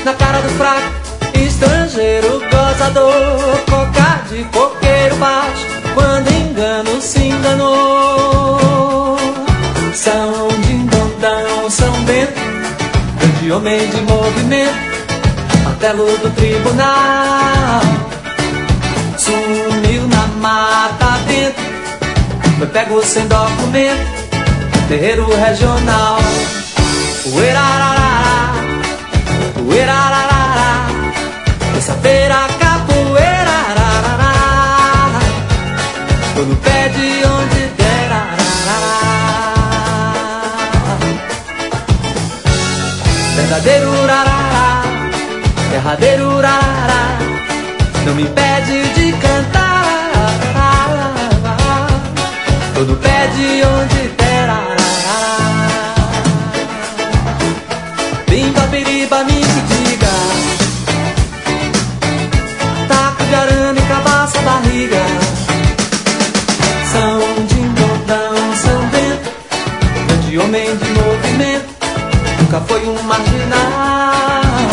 na cara do fraco, estrangeiro gozador, coca de coqueiro baixo, quando engano se enganou. São Dindondão, São Bento, grande homem de movimento, martelo do tribunal. Sumiu na mata dentro, foi pego sem documento, terreiro regional. Uerarará, uerarará, terça-feira capoeira, ararará, tô no pé de onde der, ararará. Verdadeiro urarará, derradeiro urarará, não me impede de cantar, ararará, tô no pé de onde der, ararará. Bimba, biriba, me diga, taco de arame, cabaça, barriga. São Dindondão, São Bento, grande homem de movimento, nunca foi um marginal.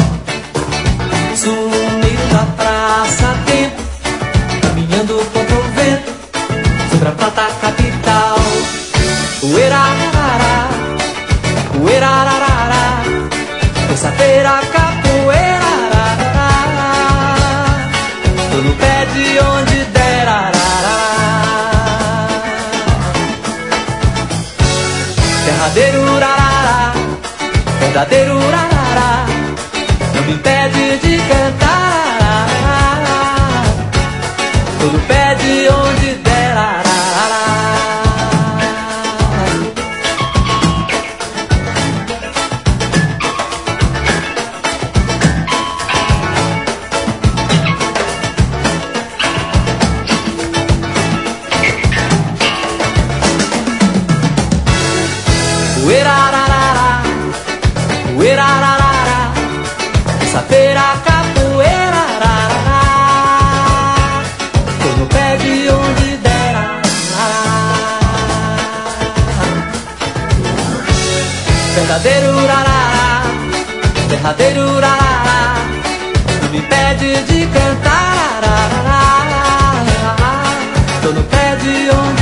Sumiu da praça a tempo, caminhando contra o vento, sobre a prata capital. Uerarará, uerarará, terça-feira capoeira, ararará, tô no pé de onde der, ararará. Derradeiro urarará, verdadeiro urarará, não me impede de cantar, ararará, tô no pé de onde der, ararará. Uerarará, uerarará, terça-feira capoeira, ararará, tô no pé de onde der, ararará. Verdadeiro urarará, derradeiro urarará, não me impede de cantar, ararará, tô no pé de onde